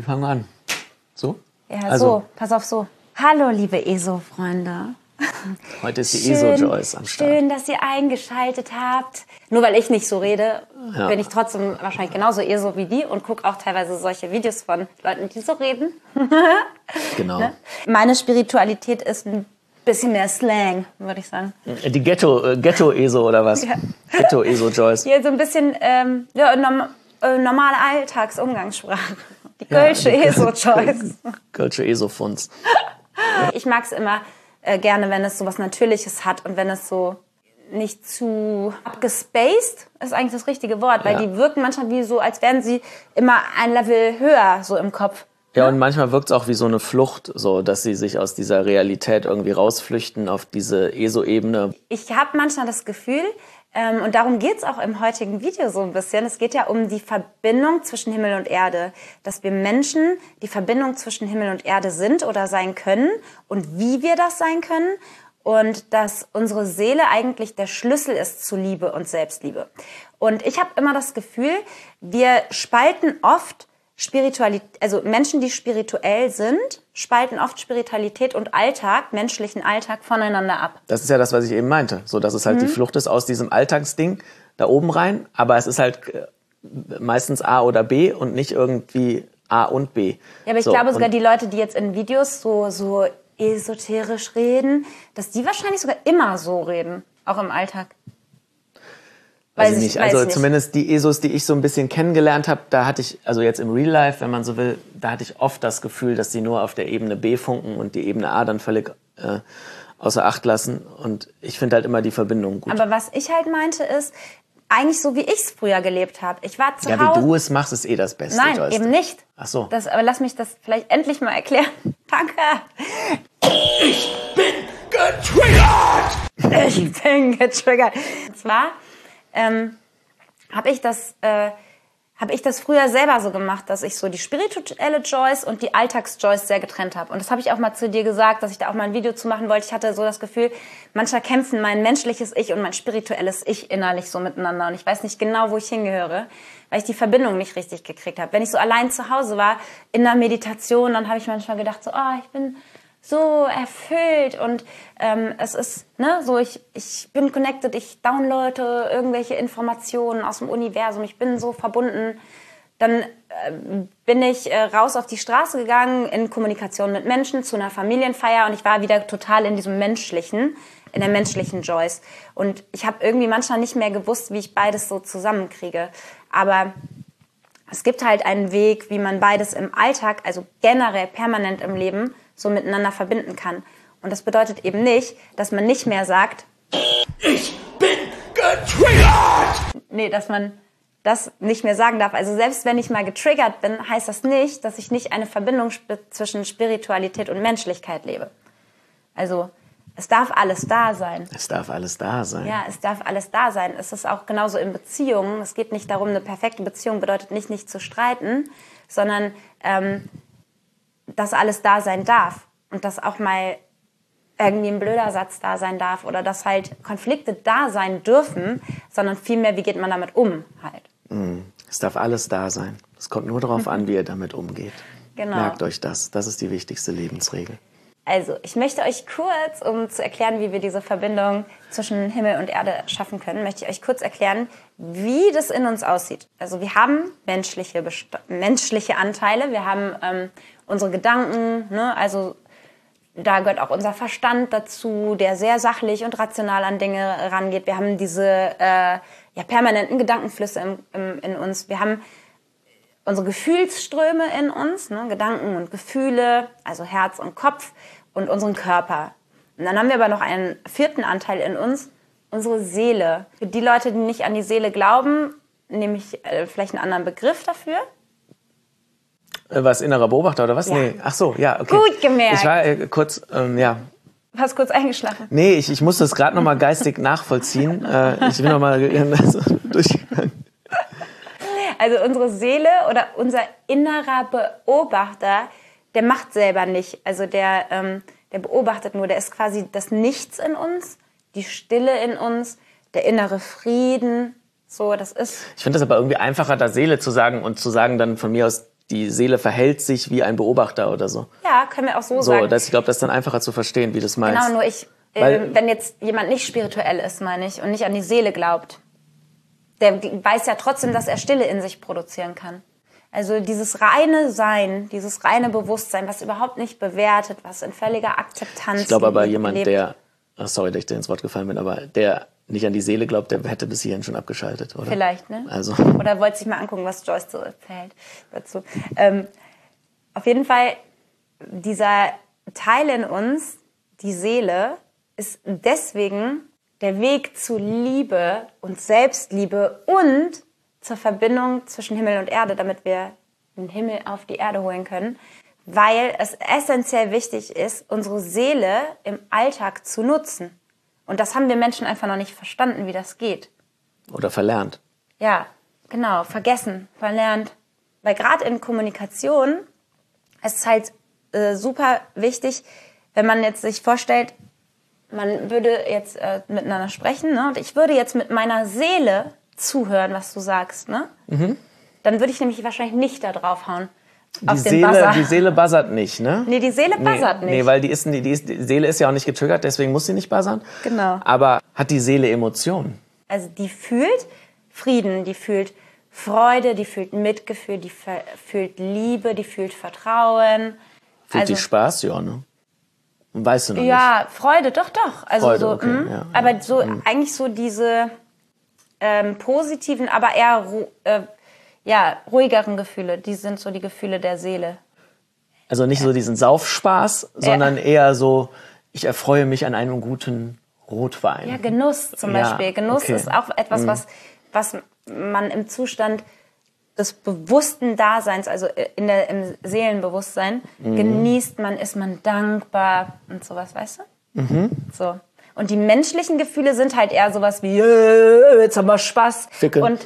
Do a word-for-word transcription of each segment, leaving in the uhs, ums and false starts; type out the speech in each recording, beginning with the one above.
fangen wir an. So? Ja, also. so. Pass auf, so. Hallo, liebe E S O-Freunde. Heute ist die E S O-Joyce am Start. Schön, dass ihr eingeschaltet habt. Nur weil ich nicht so rede, ja. bin ich trotzdem wahrscheinlich genauso E S O wie die und gucke auch teilweise solche Videos von Leuten, die so reden. Genau. Ne? Meine Spiritualität ist ein bisschen mehr Slang, würde ich sagen. Die Ghetto, äh, Ghetto-E S O oder was? Ja. Ghetto-E S O-Joyce. Hier so ein bisschen ähm, ja, norm, äh, normale Alltagsumgangssprache. Die Kölsche ja, E S O-Joyce. Kölsche E S O-Funds. Ich mag es immer äh, gerne, wenn es so was Natürliches hat und wenn es so nicht zu abgespaced ist eigentlich das richtige Wort, weil ja. die wirken manchmal wie so, als wären sie immer ein Level höher so im Kopf. Ja, und manchmal wirkt es auch wie so eine Flucht, so dass sie sich aus dieser Realität irgendwie rausflüchten auf diese E S O-Ebene. Ich habe manchmal das Gefühl, ähm, und darum geht's auch im heutigen Video so ein bisschen, es geht ja um die Verbindung zwischen Himmel und Erde, dass wir Menschen die Verbindung zwischen Himmel und Erde sind oder sein können und wie wir das sein können und dass unsere Seele eigentlich der Schlüssel ist zu Liebe und Selbstliebe. Und ich habe immer das Gefühl, wir spalten oft Spiritualität, also Menschen, die spirituell sind, spalten oft Spiritualität und Alltag, menschlichen Alltag voneinander ab. Das ist ja das, was ich eben meinte. So, dass es halt mhm. die Flucht ist aus diesem Alltagsding da oben rein, aber es ist halt meistens A oder B und nicht irgendwie A und B. Ja, aber ich so, glaube sogar die Leute, die jetzt in Videos so, so esoterisch reden, dass die wahrscheinlich sogar immer so reden, auch im Alltag. Weiß ich nicht. Weiß also nicht. Zumindest die E S Os, die ich so ein bisschen kennengelernt habe, da hatte ich, also jetzt im Real Life, wenn man so will, da hatte ich oft das Gefühl, dass die nur auf der Ebene B funken und die Ebene A dann völlig äh, außer Acht lassen. Und ich finde halt immer die Verbindung gut. Aber was ich halt meinte ist, eigentlich so, wie ich es früher gelebt habe. Ich war zu ja, Hause... Ja, wie du es machst, ist eh das Beste. Nein, Joyce. Eben nicht. Ach so. Das, aber lass mich das vielleicht endlich mal erklären. Danke. Ich bin getriggert! Ich bin getriggert. Und zwar... Ähm, habe ich das äh, habe ich das früher selber so gemacht, dass ich so die spirituelle Joyce und die Alltags-Joyce sehr getrennt habe. Und das habe ich auch mal zu dir gesagt, dass ich da auch mal ein Video zu machen wollte. Ich hatte so das Gefühl, manchmal kämpfen mein menschliches Ich und mein spirituelles Ich innerlich so miteinander. Und ich weiß nicht genau, wo ich hingehöre, weil ich die Verbindung nicht richtig gekriegt habe. Wenn ich so allein zu Hause war, in der Meditation, dann habe ich manchmal gedacht, so, oh, ich bin so erfüllt und ähm, es ist, ne, so ich, ich bin connected, ich downloade irgendwelche Informationen aus dem Universum, ich bin so verbunden. Dann äh, bin ich äh, raus auf die Straße gegangen, in Kommunikation mit Menschen, zu einer Familienfeier und ich war wieder total in diesem menschlichen, in der menschlichen Joyce. Und ich habe irgendwie manchmal nicht mehr gewusst, wie ich beides so zusammenkriege. Aber es gibt halt einen Weg, wie man beides im Alltag, also generell permanent im Leben, so miteinander verbinden kann. Und das bedeutet eben nicht, dass man nicht mehr sagt, ich bin getriggert! Nee, dass man das nicht mehr sagen darf. Also selbst wenn ich mal getriggert bin, heißt das nicht, dass ich nicht eine Verbindung zwischen Spiritualität und Menschlichkeit lebe. Also es darf alles da sein. Es darf alles da sein. Ja, es darf alles da sein. Es ist auch genauso in Beziehungen. Es geht nicht darum, eine perfekte Beziehung bedeutet nicht, nicht zu streiten, sondern ähm, dass alles da sein darf und dass auch mal irgendwie ein blöder Satz da sein darf oder dass halt Konflikte da sein dürfen, sondern vielmehr, wie geht man damit um halt. Mm, es darf alles da sein. Es kommt nur darauf an, wie ihr damit umgeht. Genau. Merkt euch das. Das ist die wichtigste Lebensregel. Also, ich möchte euch kurz, um zu erklären, wie wir diese Verbindung zwischen Himmel und Erde schaffen können, möchte ich euch kurz erklären, wie das in uns aussieht. Also wir haben menschliche, Best- menschliche Anteile, wir haben ähm, unsere Gedanken, ne? Also da gehört auch unser Verstand dazu, der sehr sachlich und rational an Dinge rangeht. Wir haben diese äh, ja, permanenten Gedankenflüsse im, im, in uns. Wir haben unsere Gefühlsströme in uns, ne? Gedanken und Gefühle, also Herz und Kopf und unseren Körper. Und dann haben wir aber noch einen vierten Anteil in uns, unsere Seele. Für die Leute, die nicht an die Seele glauben, nehme ich äh, vielleicht einen anderen Begriff dafür. Was, innerer Beobachter oder was? Ja. Nee, ach so, ja, okay. Gut gemerkt. Ich war äh, kurz, ähm, ja. Du hast kurz eingeschlafen. Nee, ich, ich muss das gerade noch mal geistig nachvollziehen. Äh, ich bin noch mal also, durchgegangen. Also unsere Seele oder unser innerer Beobachter, der macht selber nicht. Also der, ähm, der beobachtet nur. Der ist quasi das Nichts in uns, die Stille in uns, der innere Frieden. So, das ist. Ich finde das aber irgendwie einfacher, da Seele zu sagen und zu sagen dann von mir aus die Seele verhält sich wie ein Beobachter oder so. Ja, können wir auch so, so sagen. Dass, ich glaube, das ist dann einfacher zu verstehen, wie du das meinst. Genau, nur ich, äh, wenn jetzt jemand nicht spirituell ist, meine ich, und nicht an die Seele glaubt, der weiß ja trotzdem, dass er Stille in sich produzieren kann. Also dieses reine Sein, dieses reine Bewusstsein, was überhaupt nicht bewertet, was in völliger Akzeptanz. Ich glaube aber jemand, lebt. der, oh sorry, dass ich dir ins Wort gefallen bin, aber der nicht an die Seele glaubt, der hätte bis hierhin schon abgeschaltet, oder? Vielleicht, ne? Also. Oder wollte sich mal angucken, was Joyce so erzählt dazu. Ähm, auf jeden Fall, dieser Teil in uns, die Seele, ist deswegen der Weg zu Liebe und Selbstliebe und zur Verbindung zwischen Himmel und Erde, damit wir den Himmel auf die Erde holen können, weil es essentiell wichtig ist, unsere Seele im Alltag zu nutzen. Und das haben wir Menschen einfach noch nicht verstanden, wie das geht. Oder verlernt. Ja, genau, vergessen, verlernt. Weil gerade in Kommunikation ist es halt äh, super wichtig, wenn man jetzt sich vorstellt, man würde jetzt äh, miteinander sprechen, ne? Und ich würde jetzt mit meiner Seele zuhören, was du sagst, ne? Mhm. Dann würde ich nämlich wahrscheinlich nicht da draufhauen. Die, auf den Seele, Buzzer. Die Seele buzzert nicht, ne? Nee, die Seele buzzert nee, nicht. Nee, weil die, ist, die, ist, die Seele ist ja auch nicht getriggert, deswegen muss sie nicht buzzern. Genau. Aber hat die Seele Emotionen? Also die fühlt Frieden, die fühlt Freude, die fühlt Mitgefühl, die fühlt Liebe, die fühlt Vertrauen. Fühlt also, die Spaß? Ja, ne? Weißt du noch ja, nicht? Freude, doch, doch. Also Freude, so, okay, mh, ja, aber ja. so Mhm. eigentlich so diese ähm, positiven, aber eher äh, ja, ruhigeren Gefühle. Die sind so die Gefühle der Seele. Also nicht so diesen Saufspaß, sondern ja. eher so, ich erfreue mich an einem guten Rotwein. Ja, Genuss zum ja, Beispiel. Genuss okay. ist auch etwas, mhm. was, was man im Zustand des bewussten Daseins, also in der, im Seelenbewusstsein, mhm. genießt man, ist man dankbar und sowas, weißt du? Mhm. So. Und die menschlichen Gefühle sind halt eher sowas wie, jetzt haben wir Spaß. Ficke. Und,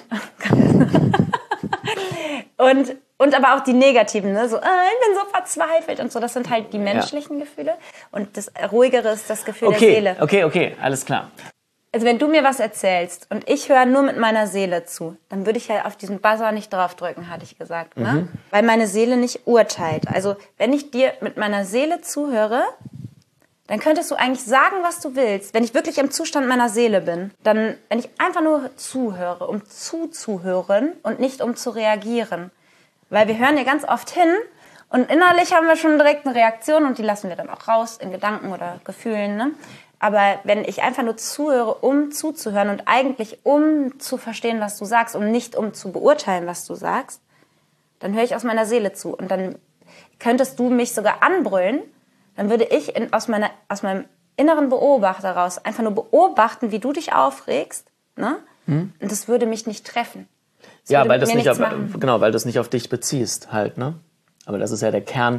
und, und aber auch die negativen, ne? So, ah, ich bin so verzweifelt und so. Das sind halt die menschlichen ja. Gefühle. Und das Ruhigere ist das Gefühl okay, der Seele. Okay, okay, alles klar. Also wenn du mir was erzählst und ich höre nur mit meiner Seele zu, dann würde ich ja auf diesen Buzzer nicht draufdrücken, hatte ich gesagt. Ne? Mhm. Weil meine Seele nicht urteilt. Also wenn ich dir mit meiner Seele zuhöre, dann könntest du eigentlich sagen, was du willst. Wenn ich wirklich im Zustand meiner Seele bin, dann, wenn ich einfach nur zuhöre, um zuzuhören und nicht um zu reagieren. Weil wir hören ja ganz oft hin und innerlich haben wir schon direkt eine Reaktion und die lassen wir dann auch raus in Gedanken oder Gefühlen, ne? Aber wenn ich einfach nur zuhöre, um zuzuhören und eigentlich um zu verstehen, was du sagst, und nicht um zu beurteilen, was du sagst, dann höre ich aus meiner Seele zu. Und dann könntest du mich sogar anbrüllen, dann würde ich in, aus, meiner, aus meinem inneren Beobachter raus einfach nur beobachten, wie du dich aufregst, ne? Hm. Und das würde mich nicht treffen. Das ja, weil das nicht auf, genau, weil du es nicht auf dich beziehst halt, ne? Aber das ist ja der Kern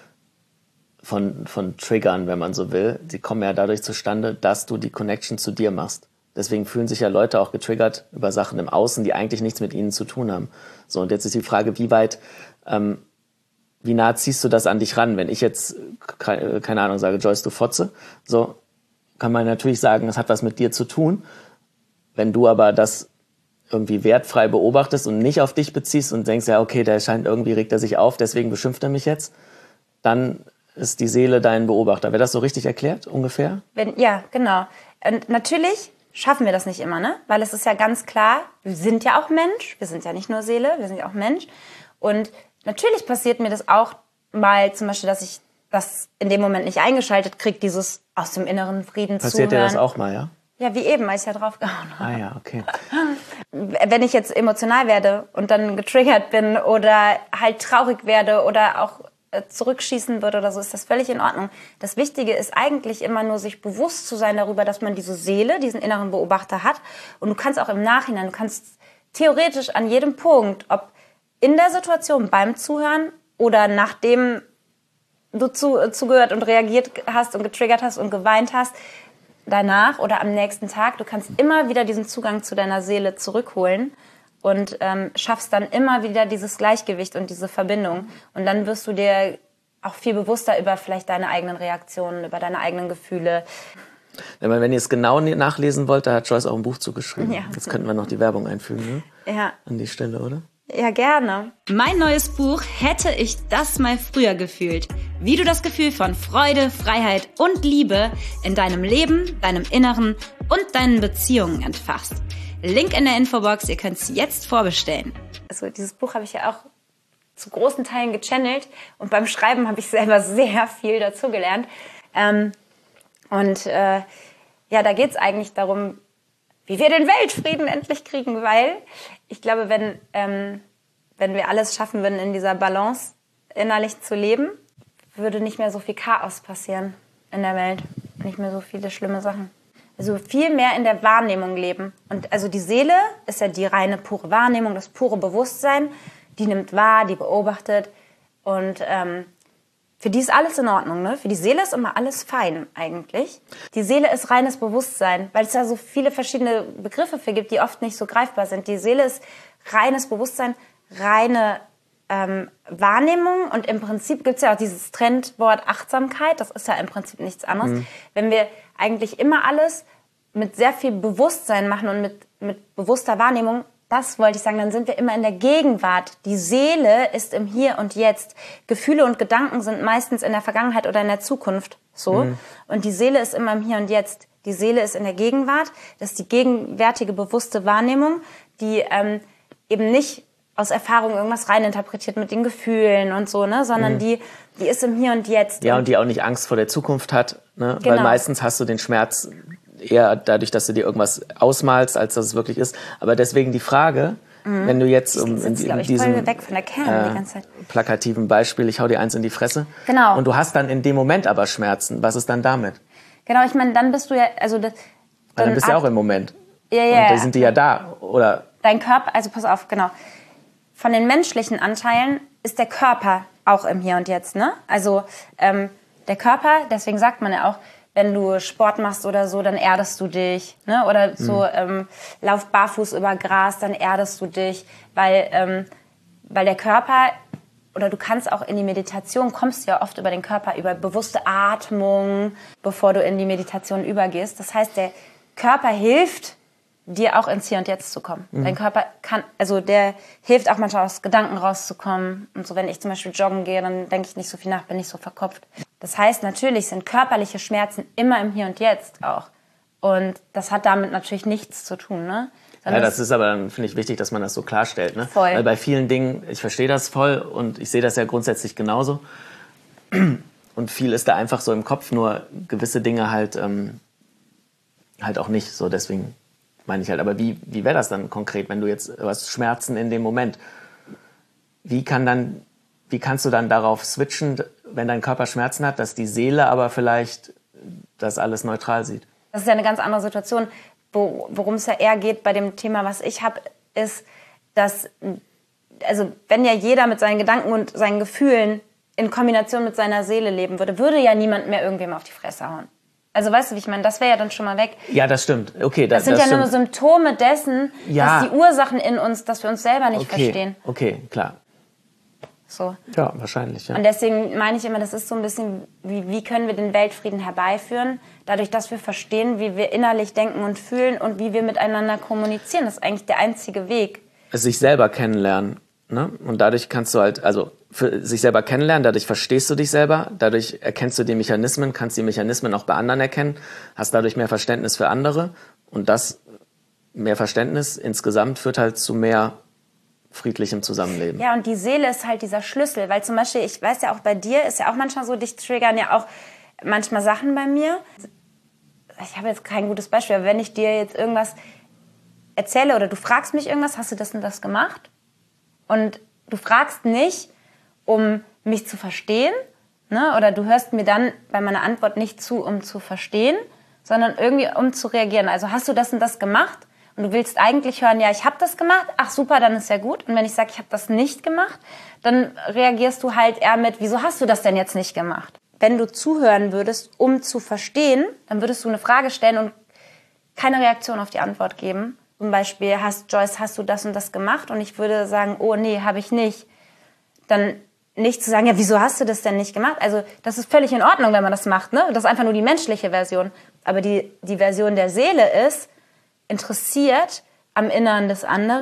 von, von Triggern, wenn man so will. Die kommen ja dadurch zustande, dass du die Connection zu dir machst. Deswegen fühlen sich ja Leute auch getriggert über Sachen im Außen, die eigentlich nichts mit ihnen zu tun haben. So, und jetzt ist die Frage, wie weit, ähm, wie nah ziehst du das an dich ran? Wenn ich jetzt, keine Ahnung, sage, Joyce, du Fotze, so, kann man natürlich sagen, das hat was mit dir zu tun. Wenn du aber das irgendwie wertfrei beobachtest und nicht auf dich beziehst und denkst, ja, okay, der scheint irgendwie, regt er sich auf, deswegen beschimpft er mich jetzt, dann ist die Seele dein Beobachter. Wäre das so richtig erklärt, ungefähr? Wenn, ja, genau. Und natürlich schaffen wir das nicht immer, ne? Weil es ist ja ganz klar, wir sind ja auch Mensch, wir sind ja nicht nur Seele, wir sind ja auch Mensch. Und natürlich passiert mir das auch mal, zum Beispiel, dass ich das in dem Moment nicht eingeschaltet kriege, dieses aus dem inneren Frieden passiert zuhören. Passiert dir das auch mal, ja? Ja, wie eben, als ich ja draufgehauen habe. Ah ja, okay. Wenn ich jetzt emotional werde und dann getriggert bin oder halt traurig werde oder auch zurückschießen würde oder so, ist das völlig in Ordnung. Das Wichtige ist eigentlich immer nur, sich bewusst zu sein darüber, dass man diese Seele, diesen inneren Beobachter hat. Und du kannst auch im Nachhinein, du kannst theoretisch an jedem Punkt, ob in der Situation beim Zuhören oder nachdem du zu, zugehört und reagiert hast und getriggert hast und geweint hast, danach oder am nächsten Tag, du kannst immer wieder diesen Zugang zu deiner Seele zurückholen und ähm, schaffst dann immer wieder dieses Gleichgewicht und diese Verbindung. Und dann wirst du dir auch viel bewusster über vielleicht deine eigenen Reaktionen, über deine eigenen Gefühle. Wenn ihr es genau nachlesen wollt, da hat Joyce auch ein Buch zugeschrieben. Ja. Jetzt könnten wir noch die Werbung einfügen, ne? Ja. An die Stelle, oder? Ja, gerne. Mein neues Buch Hätte ich das mal früher gefühlt. Wie du das Gefühl von Freude, Freiheit und Liebe in deinem Leben, deinem Inneren und deinen Beziehungen entfachst. Link in der Infobox, ihr könnt es jetzt vorbestellen. Also dieses Buch habe ich ja auch zu großen Teilen gechannelt und beim Schreiben habe ich selber sehr viel dazugelernt. Ähm, und äh, ja, da geht es eigentlich darum, wie wir den Weltfrieden endlich kriegen, weil ich glaube, wenn, ähm, wenn wir alles schaffen würden, in dieser Balance innerlich zu leben, würde nicht mehr so viel Chaos passieren in der Welt, nicht mehr so viele schlimme Sachen. Also viel mehr in der Wahrnehmung leben. Und also die Seele ist ja die reine, pure Wahrnehmung, das pure Bewusstsein. Die nimmt wahr, die beobachtet. Und ähm, für die ist alles in Ordnung. Ne? Für die Seele ist immer alles fein eigentlich. Die Seele ist reines Bewusstsein, weil es da so viele verschiedene Begriffe für gibt, die oft nicht so greifbar sind. Die Seele ist reines Bewusstsein, reine ähm, Wahrnehmung. Und im Prinzip gibt es ja auch dieses Trendwort Achtsamkeit. Das ist ja im Prinzip nichts anderes. Mhm. Wenn wir eigentlich immer alles mit sehr viel Bewusstsein machen und mit, mit bewusster Wahrnehmung, das wollte ich sagen, dann sind wir immer in der Gegenwart. Die Seele ist im Hier und Jetzt. Gefühle und Gedanken sind meistens in der Vergangenheit oder in der Zukunft so. Mhm. Und die Seele ist immer im Hier und Jetzt. Die Seele ist in der Gegenwart. Das ist die gegenwärtige, bewusste Wahrnehmung, die ähm, eben nicht aus Erfahrung irgendwas reininterpretiert mit den Gefühlen und so, ne, sondern mhm. die, die ist im Hier und Jetzt. Ja, und die auch nicht Angst vor der Zukunft hat, ne? Genau. Weil meistens hast du den Schmerz eher dadurch, dass du dir irgendwas ausmalst, als dass es wirklich ist. Aber deswegen die Frage, mhm. wenn du jetzt um, in, in, in diesem weg von der Kerne, äh, die ganze Zeit. plakativen Beispiel, ich hau dir eins in die Fresse, genau. und du hast dann in dem Moment aber Schmerzen, was ist dann damit? Genau, ich meine, dann bist du ja, also das, dann, dann bist du ja auch im Moment. Ja, ja. Und da sind die ja da, oder? Dein Körper, also pass auf, genau. Von den menschlichen Anteilen ist der Körper auch im Hier und Jetzt, ne? Also ähm, der Körper, deswegen sagt man ja auch, wenn du Sport machst oder so, dann erdest du dich, ne? Oder so mhm. ähm, lauf barfuß über Gras, dann erdest du dich, weil ähm, weil der Körper, oder du kannst auch in die Meditation, kommst ja oft über den Körper, über bewusste Atmung, bevor du in die Meditation übergehst. Das heißt, der Körper hilft dir auch ins Hier und Jetzt zu kommen. Mhm. Dein Körper kann, also der hilft auch manchmal aus Gedanken rauszukommen. Und so, wenn ich zum Beispiel joggen gehe, dann denke ich nicht so viel nach, bin nicht so verkopft. Das heißt, natürlich sind körperliche Schmerzen immer im Hier und Jetzt auch. Und das hat damit natürlich nichts zu tun, ne? Ja, das ist aber dann, finde ich, wichtig, dass man das so klarstellt, ne? Voll. Weil bei vielen Dingen, ich verstehe das voll und ich sehe das ja grundsätzlich genauso. Und viel ist da einfach so im Kopf, nur gewisse Dinge halt, ähm, halt auch nicht. So, deswegen meine ich halt, aber wie, wie wäre das dann konkret, wenn du jetzt was Schmerzen in dem Moment? Wie kann dann, wie kannst du dann darauf switchen, wenn dein Körper Schmerzen hat, dass die Seele aber vielleicht das alles neutral sieht? Das ist ja eine ganz andere Situation. Wo, worum es ja eher geht bei dem Thema, was ich habe, ist, dass, also wenn ja jeder mit seinen Gedanken und seinen Gefühlen in Kombination mit seiner Seele leben würde, würde ja niemand mehr irgendwem auf die Fresse hauen. Also weißt du, wie ich meine, das wäre ja dann schon mal weg. Ja, das stimmt. Okay, das, das sind das ja stimmt. nur Symptome dessen, ja. dass die Ursachen in uns, dass wir uns selber nicht okay. verstehen. Okay, klar. So. Ja, wahrscheinlich, ja. Und deswegen meine ich immer, das ist so ein bisschen, wie, wie können wir den Weltfrieden herbeiführen? Dadurch, dass wir verstehen, wie wir innerlich denken und fühlen und wie wir miteinander kommunizieren. Das ist eigentlich der einzige Weg. Also sich selber kennenlernen, ne? Und dadurch kannst du halt, also für sich selber kennenlernen, dadurch verstehst du dich selber, dadurch erkennst du die Mechanismen, kannst die Mechanismen auch bei anderen erkennen, hast dadurch mehr Verständnis für andere und das, mehr Verständnis insgesamt führt halt zu mehr friedlichem Zusammenleben. Ja, und die Seele ist halt dieser Schlüssel, weil zum Beispiel, ich weiß ja auch bei dir, ist ja auch manchmal so, dich triggern ja auch manchmal Sachen bei mir. Ich habe jetzt kein gutes Beispiel, aber wenn ich dir jetzt irgendwas erzähle oder du fragst mich irgendwas, hast du das und das gemacht? Und du fragst nicht, um mich zu verstehen, ne? Oder du hörst mir dann bei meiner Antwort nicht zu, um zu verstehen, sondern irgendwie um zu reagieren. Also hast du das und das gemacht? Und du willst eigentlich hören, ja, ich habe das gemacht, ach super, dann ist ja gut. Und wenn ich sage, ich habe das nicht gemacht, dann reagierst du halt eher mit, wieso hast du das denn jetzt nicht gemacht? Wenn du zuhören würdest, um zu verstehen, dann würdest du eine Frage stellen und keine Reaktion auf die Antwort geben. Zum Beispiel, hast, Joyce, hast du das und das gemacht? Und ich würde sagen, oh nee, habe ich nicht. Dann nicht zu sagen, ja, wieso hast du das denn nicht gemacht? Also das ist völlig in Ordnung, wenn man das macht, ne? Das ist einfach nur die menschliche Version. Aber die, die Version der Seele ist, interessiert am Innern des anderen,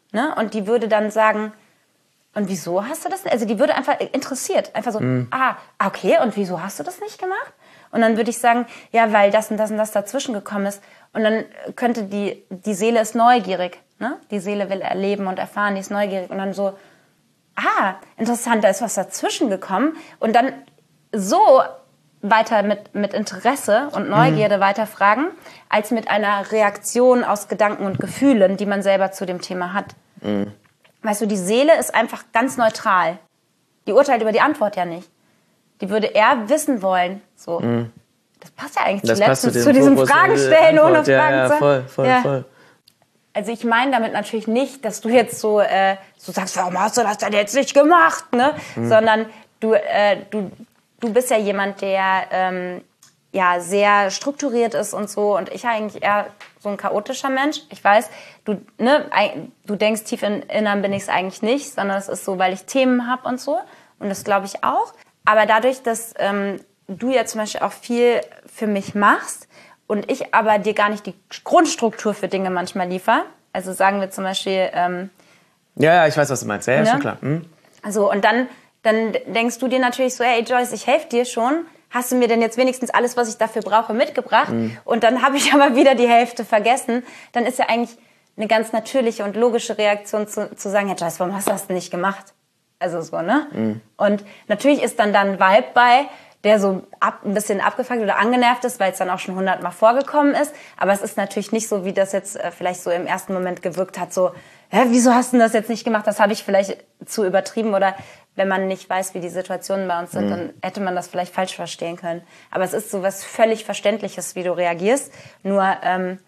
Ne? Und die würde dann sagen, und wieso hast du das nicht? Also die würde einfach interessiert, einfach so, mm. ah, okay, und wieso hast du das nicht gemacht? Und dann würde ich sagen, ja, weil das und das und das dazwischen gekommen ist. Und dann könnte die, die Seele ist neugierig, ne? Die Seele will erleben und erfahren, die ist neugierig. Und dann so, ah, interessant, da ist was dazwischen gekommen. Und dann so weiter mit, mit Interesse und Neugierde mm. weiterfragen, als mit einer Reaktion aus Gedanken und Gefühlen, die man selber zu dem Thema hat. Mm. Weißt du, die Seele ist einfach ganz neutral. Die urteilt über die Antwort ja nicht. Die würde eher wissen wollen, so. Mm. Das passt ja eigentlich das zu letztens zu, zu diesem Fragen stellen ohne Fragen zu ja, ja, voll, voll, ja. voll. Also ich meine damit natürlich nicht, dass du jetzt so, äh, so sagst, warum hast du das denn jetzt nicht gemacht, ne? Mm. Sondern du, äh, du, du bist ja jemand, der ähm, ja sehr strukturiert ist und so. Und ich eigentlich eher so ein chaotischer Mensch. Ich weiß, du, ne, du denkst tief in Innern bin ich es eigentlich nicht, sondern es ist so, weil ich Themen habe und so. Und das glaube ich auch. Aber dadurch, dass ähm, du ja zum Beispiel auch viel für mich machst und ich aber dir gar nicht die Grundstruktur für Dinge manchmal liefere, also sagen wir zum Beispiel... Ähm, ja, ja, ich weiß, was du meinst. Ja, ja, ne? Schon klar. Hm. Also, und dann, dann denkst du dir natürlich so, hey Joyce, ich helfe dir schon. Hast du mir denn jetzt wenigstens alles, was ich dafür brauche, mitgebracht? Mhm. Und dann habe ich aber wieder die Hälfte vergessen. Dann ist ja eigentlich eine ganz natürliche und logische Reaktion zu, zu sagen, hey Joyce, warum hast du das denn nicht gemacht? Also so, ne? Mhm. Und natürlich ist dann dann ein Vibe bei, der so ab, ein bisschen abgefuckt oder angenervt ist, weil es dann auch schon hundertmal vorgekommen ist. Aber es ist natürlich nicht so, wie das jetzt äh, vielleicht so im ersten Moment gewirkt hat, so, hä, wieso hast du das jetzt nicht gemacht? Das habe ich vielleicht zu übertrieben oder wenn man nicht weiß, wie die Situationen bei uns sind, mhm. dann hätte man das vielleicht falsch verstehen können. Aber es ist so was völlig Verständliches, wie du reagierst. Nur ähm,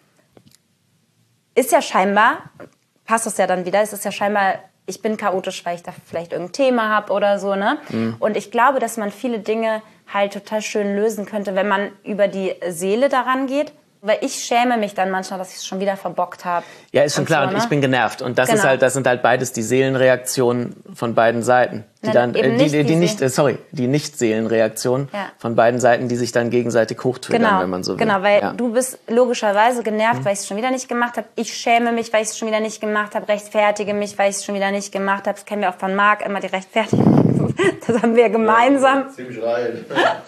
ist ja scheinbar, passt das ja dann wieder, es ist ja scheinbar, ich bin chaotisch, weil ich da vielleicht irgendein Thema habe oder so, ne? Mhm. Und ich glaube, dass man viele Dinge halt total schön lösen könnte, wenn man über die Seele daran geht. Weil ich schäme mich dann manchmal, dass ich es schon wieder verbockt habe. Ja, ist schon klar. So, ne? Und ich bin genervt. Und das genau. ist halt, das sind halt beides die Seelenreaktionen von beiden Seiten. Die Nein, dann, äh, die, die, die nicht, äh, sorry, die Nicht-Seelenreaktionen ja. von beiden Seiten, die sich dann gegenseitig hochtriggern, genau. wenn man so will. Genau, weil ja. du bist logischerweise genervt, mhm. weil ich es schon wieder nicht gemacht habe. Ich schäme mich, weil ich es schon wieder nicht gemacht habe. Rechtfertige mich, weil ich es schon wieder nicht gemacht habe. Das kennen wir auch von Marc, immer die Rechtfertigung. Das haben wir gemeinsam. Ja, ziemlich rein.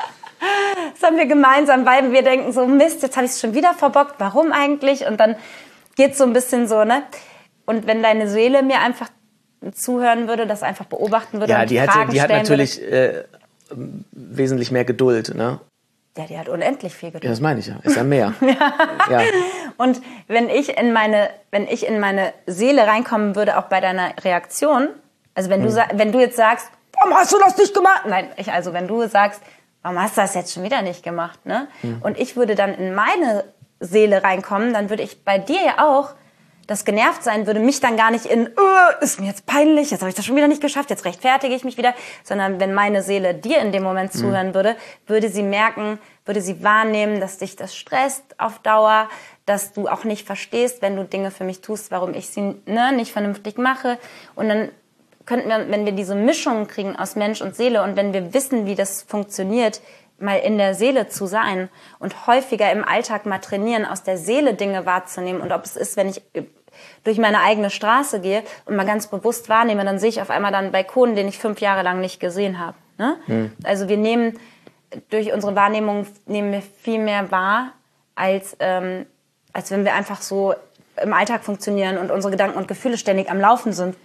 Das haben wir gemeinsam, weil wir denken so, Mist, jetzt habe ich es schon wieder verbockt, warum eigentlich? Und dann geht es so ein bisschen so, ne? Und wenn deine Seele mir einfach zuhören würde, das einfach beobachten würde ja, und die Fragen hat, die hat stellen natürlich äh, wesentlich mehr Geduld, ne? Ja, die hat unendlich viel Geduld. Ja, das meine ich ja. Ist ja mehr. ja. ja. Und wenn ich in meine, wenn ich in meine Seele reinkommen würde, auch bei deiner Reaktion, also wenn, hm. du, wenn du jetzt sagst, warum hast du das nicht gemacht? Nein, ich, also wenn du sagst, warum hast du das jetzt schon wieder nicht gemacht? Ne? Mhm. Und ich würde dann in meine Seele reinkommen, dann würde ich bei dir ja auch, das genervt sein würde mich dann gar nicht in, oh, ist mir jetzt peinlich, jetzt habe ich das schon wieder nicht geschafft, jetzt rechtfertige ich mich wieder, sondern wenn meine Seele dir in dem Moment zuhören mhm. würde, würde sie merken, würde sie wahrnehmen, dass dich das stresst auf Dauer, dass du auch nicht verstehst, wenn du Dinge für mich tust, warum ich sie ne, nicht vernünftig mache. Und dann könnten wir, wenn wir diese Mischung kriegen aus Mensch und Seele und wenn wir wissen, wie das funktioniert, mal in der Seele zu sein und häufiger im Alltag mal trainieren, aus der Seele Dinge wahrzunehmen und ob es ist, wenn ich durch meine eigene Straße gehe und mal ganz bewusst wahrnehme, dann sehe ich auf einmal dann einen Balkon, den ich fünf Jahre lang nicht gesehen habe. Ne? Hm. Also wir nehmen, durch unsere Wahrnehmung nehmen wir viel mehr wahr, als, ähm, als wenn wir einfach so im Alltag funktionieren und unsere Gedanken und Gefühle ständig am Laufen sind.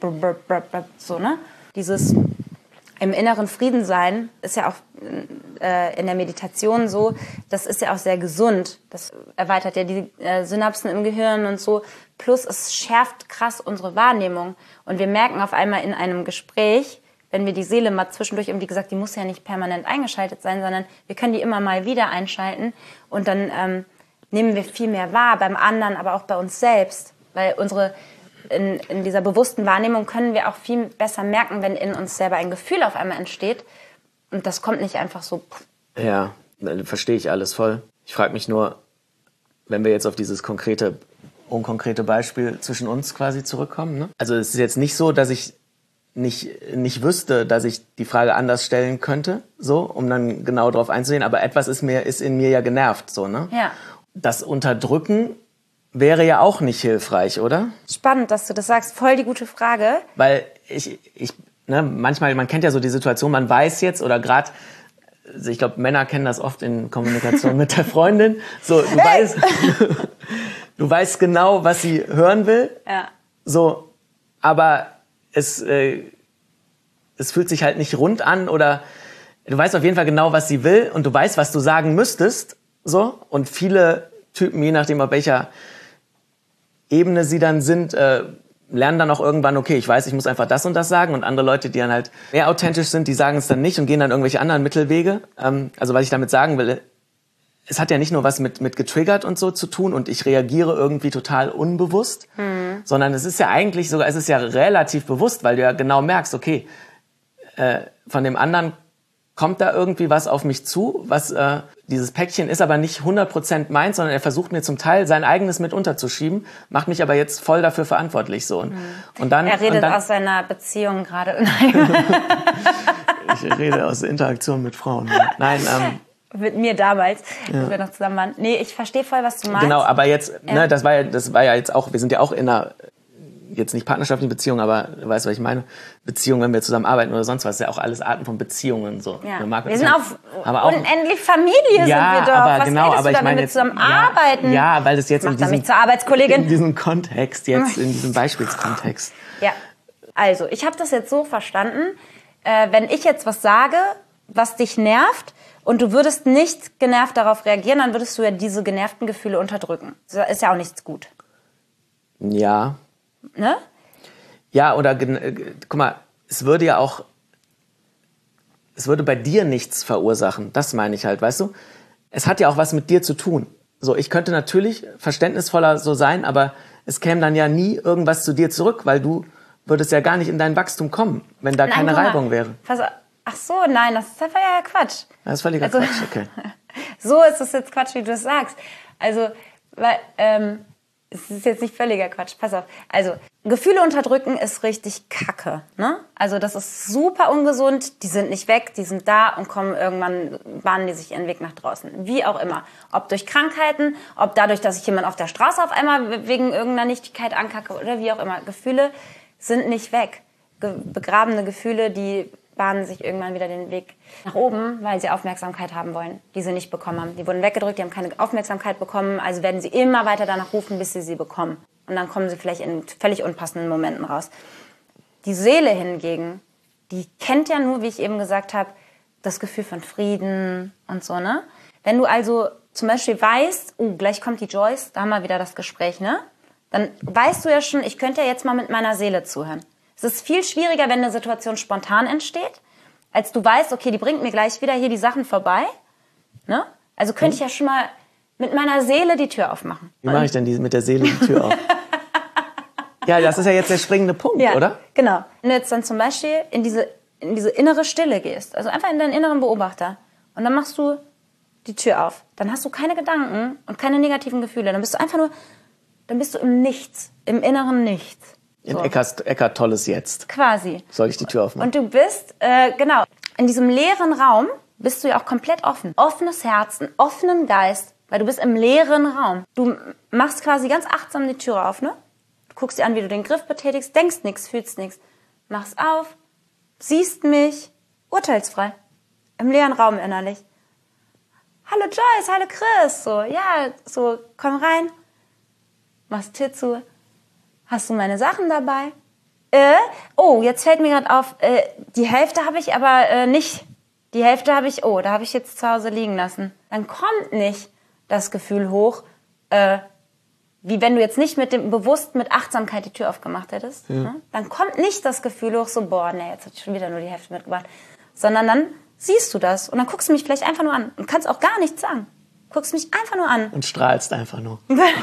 So, ne? Dieses im inneren Frieden sein ist ja auch äh, in der Meditation so, das ist ja auch sehr gesund. Das erweitert ja die äh, Synapsen im Gehirn und so. Plus es schärft krass unsere Wahrnehmung. Und wir merken auf einmal in einem Gespräch, wenn wir die Seele mal zwischendurch, und wie gesagt, die muss ja nicht permanent eingeschaltet sein, sondern wir können die immer mal wieder einschalten und dann ähm, nehmen wir viel mehr wahr beim anderen, aber auch bei uns selbst. Weil unsere, in, in dieser bewussten Wahrnehmung können wir auch viel besser merken, wenn in uns selber ein Gefühl auf einmal entsteht. Und das kommt nicht einfach so. Ja, verstehe ich alles voll. Ich frage mich nur, wenn wir jetzt auf dieses konkrete, unkonkrete Beispiel zwischen uns quasi zurückkommen. Ne? Also es ist jetzt nicht so, dass ich nicht, nicht wüsste, dass ich die Frage anders stellen könnte, so, um dann genau darauf einzugehen. Aber etwas ist, mir, ist in mir ja genervt. So, ne? Ja. Das Unterdrücken wäre ja auch nicht hilfreich, oder? Spannend, dass du das sagst. Voll die gute Frage. Weil ich, ich ne, manchmal, man kennt ja so die Situation, man weiß jetzt oder gerade, also ich glaube, Männer kennen das oft in Kommunikation mit der Freundin. So, du hey. weißt, du weißt genau, was sie hören will. Ja. So, aber es, äh, es fühlt sich halt nicht rund an oder du weißt auf jeden Fall genau, was sie will und du weißt, was du sagen müsstest. So, und viele Typen, je nachdem auf welcher Ebene sie dann sind, äh, lernen dann auch irgendwann, okay, ich weiß, ich muss einfach das und das sagen. Und andere Leute, die dann halt mehr authentisch sind, die sagen es dann nicht und gehen dann irgendwelche anderen Mittelwege. Ähm, also was ich damit sagen will, es hat ja nicht nur was mit, mit getriggert und so zu tun und ich reagiere irgendwie total unbewusst, hm. sondern es ist ja eigentlich sogar, es ist ja relativ bewusst, weil du ja genau merkst, okay, äh, von dem anderen kommt da irgendwie was auf mich zu, was äh, dieses Päckchen ist aber nicht hundert Prozent meins, sondern er versucht mir zum Teil sein eigenes mit unterzuschieben, macht mich aber jetzt voll dafür verantwortlich. So. Und, mhm. und dann, er redet und dann, aus seiner Beziehung gerade. Ich rede aus der Interaktion mit Frauen. Nein, ähm, mit mir damals, ja. als wir noch zusammen waren. Nee, ich verstehe voll, was du meinst. Genau, aber jetzt, ja. ne, das war ja, das war ja jetzt auch, wir sind ja auch in einer jetzt nicht partnerschaftliche Beziehung, aber du weißt, was ich meine, Beziehung, wenn wir zusammen arbeiten oder sonst was, ist ja auch alles Arten von Beziehungen. So. Ja. Mag, wir sind auf aber auch, unendlich Familie, ja, sind wir doch. Aber was genau, aber du ich meine jetzt, zusammen ja, arbeiten? Ja, weil das jetzt Macht in diesem, mich zur Arbeitskollegin. in diesem Kontext, jetzt in diesem Beispielskontext. Ja, also ich habe das jetzt so verstanden, äh, wenn ich jetzt was sage, was dich nervt, und du würdest nicht genervt darauf reagieren, dann würdest du ja diese genervten Gefühle unterdrücken. Das ist ja auch nichts gut. Ja. Ne? Ja, oder, guck mal, es würde ja auch, es würde bei dir nichts verursachen. Das meine ich halt, weißt du? Es hat ja auch was mit dir zu tun. So, ich könnte natürlich verständnisvoller so sein, aber es käme dann ja nie irgendwas zu dir zurück, weil du würdest ja gar nicht in dein Wachstum kommen, wenn da nein, keine Reibung wäre. Pass, ach so, nein, das ist einfach ja Quatsch. Das ist völliger also, Quatsch, okay. So ist es jetzt Quatsch, wie du es sagst. Also, weil, ähm, es ist jetzt nicht völliger Quatsch, pass auf. Also, Gefühle unterdrücken ist richtig Kacke, ne? Also, das ist super ungesund, die sind nicht weg, die sind da und kommen irgendwann, bahnen die sich ihren Weg nach draußen. Wie auch immer. Ob durch Krankheiten, ob dadurch, dass ich jemand auf der Straße auf einmal wegen irgendeiner Nichtigkeit ankacke oder wie auch immer. Gefühle sind nicht weg. Ge- begrabene Gefühle, die bahnen sich irgendwann wieder den Weg nach oben, weil sie Aufmerksamkeit haben wollen, die sie nicht bekommen haben. Die wurden weggedrückt, die haben keine Aufmerksamkeit bekommen, also werden sie immer weiter danach rufen, bis sie sie bekommen. Und dann kommen sie vielleicht in völlig unpassenden Momenten raus. Die Seele hingegen, die kennt ja nur, wie ich eben gesagt habe, das Gefühl von Frieden und so, ne? Wenn du also zum Beispiel weißt, oh, gleich kommt die Joyce, da haben wir wieder das Gespräch, ne? Dann weißt du ja schon, ich könnte ja jetzt mal mit meiner Seele zuhören. Es ist viel schwieriger, wenn eine Situation spontan entsteht, als du weißt, okay, die bringt mir gleich wieder hier die Sachen vorbei. Ne? Also könnte ich ja schon mal mit meiner Seele die Tür aufmachen. Wie mache ich denn die, mit der Seele die Tür auf? Ja, das ist ja jetzt der springende Punkt, ja, oder? Genau. Wenn du jetzt dann zum Beispiel in diese, in diese innere Stille gehst, also einfach in deinen inneren Beobachter, und dann machst du die Tür auf, dann hast du keine Gedanken und keine negativen Gefühle. Dann bist du einfach nur, dann bist du im Nichts, im inneren Nichts. In so. Eckart, Eckart Tolles Jetzt. Quasi. Soll ich die Tür aufmachen? Und du bist, äh, genau, in diesem leeren Raum bist du ja auch komplett offen. Offenes Herz, einen offenen Geist, weil du bist im leeren Raum. Du machst quasi ganz achtsam die Tür auf, ne? Du guckst dir an, wie du den Griff betätigst, denkst nichts, fühlst nichts. Machst auf, siehst mich, urteilsfrei. Im leeren Raum innerlich. Hallo Joyce, hallo Chris. So, ja, so, komm rein. Machst Tür zu. Hast du meine Sachen dabei? Äh, oh, jetzt fällt mir gerade auf, äh, die Hälfte habe ich aber äh, nicht. Die Hälfte habe ich, oh, da habe ich jetzt zu Hause liegen lassen. Dann kommt nicht das Gefühl hoch, äh, wie wenn du jetzt nicht mit dem bewusst mit Achtsamkeit die Tür aufgemacht hättest. Ja. Ne? Dann kommt nicht das Gefühl hoch, so, boah, nee, jetzt habe ich schon wieder nur die Hälfte mitgebracht. Sondern dann siehst du das und dann guckst du mich vielleicht einfach nur an und kannst auch gar nichts sagen. Guckst mich einfach nur an. Und strahlst einfach nur.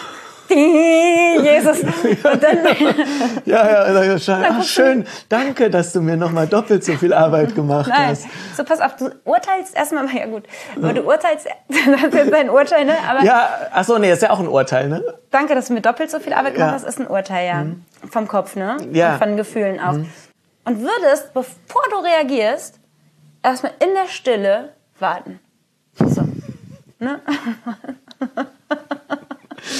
Jesus. Und dann, ja, ja, ja, schön. Ach, schön. Danke, dass du mir nochmal doppelt so viel Arbeit gemacht Nein. hast. So, pass auf, du urteilst erstmal, ja gut, aber du urteilst, das ist jetzt ein Urteil, ne? Aber ja, ach so, nee, ist ja auch ein Urteil, ne? Danke, dass du mir doppelt so viel Arbeit gemacht hast, ja. ist ein Urteil, ja. Mhm. Vom Kopf, ne? Ja. Und von Gefühlen auch. Mhm. Und würdest, bevor du reagierst, erstmal in der Stille warten. So. Ne?